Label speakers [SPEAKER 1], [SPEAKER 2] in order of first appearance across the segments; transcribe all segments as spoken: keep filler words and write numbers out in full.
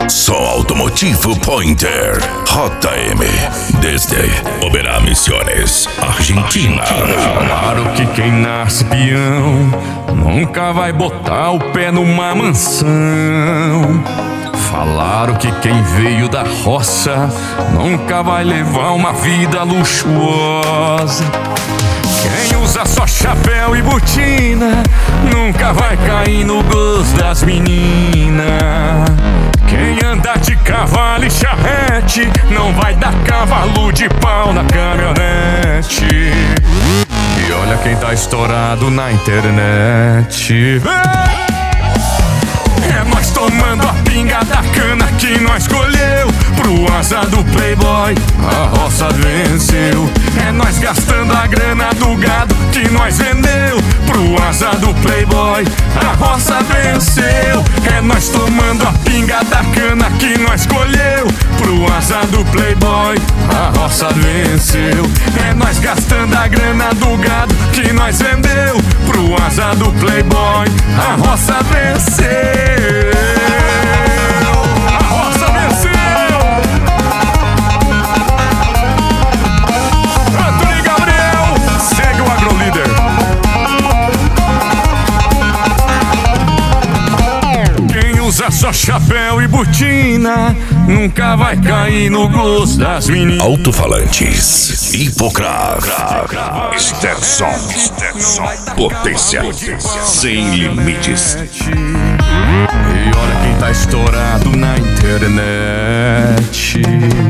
[SPEAKER 1] Só Automotivo Pointer, J M, desde Oberá Misiones, Argentina.
[SPEAKER 2] Claro que quem nasce peão nunca vai botar o pé numa mansão. Falaram que quem veio da roça nunca vai levar uma vida luxuosa. Quem usa só chapéu e botina nunca vai cair no gosto das meninas. Quem anda de cavalo e charrete não vai dar cavalo de pau na caminhonete. E olha quem tá estourado na internet. É nós tomando a pinga da cana que nós colheu. Pro asa do playboy a roça venceu. É nós gastando a grana do gado que nós vendeu. Pro asa do playboy a roça venceu. É nós tomando a pinga da cana que nós colheu. Pro asa do playboy a roça venceu. É nós gastando a grana do gado que nós vendeu. Pro asa do playboy a roça venceu. A roça venceu. Antônio Gabriel, segue o AgroLíder. Quem usa só chapéu e botina nunca vai cair no gosto das meninas.
[SPEAKER 1] Alto-falantes, Hipocrav,
[SPEAKER 3] Stetson, potência sem limites.
[SPEAKER 2] E olha quem tá estourado na internet.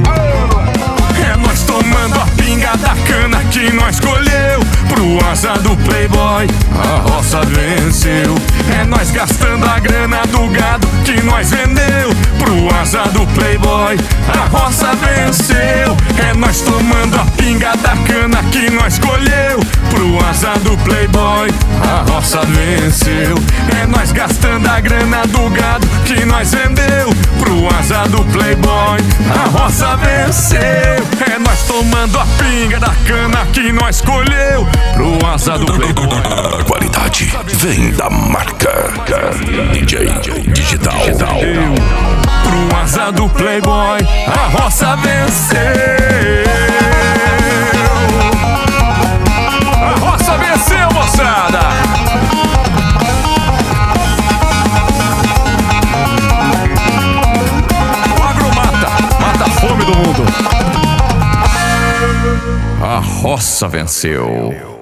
[SPEAKER 2] É nós tomando a pinga da cana que nós colheu. Pro asa do playboy a roça venceu. É nós gastando a grana do gado que nós vendeu. Pro asa do playboy a roça venceu. É nós tomando a pinga da cana que nós colheu. Pro asa do playboy a roça venceu. É nós gastando a grana do gado que nós vendeu. Pro asa do playboy a roça venceu. É nós tomando a pinga da cana que nós colheu. Pro asa do playboy.
[SPEAKER 1] A qualidade vem da marca D J Digital.
[SPEAKER 2] Pro asa do playboy a roça venceu. A roça venceu, moçada. O agro mata, mata a fome do mundo. A roça venceu.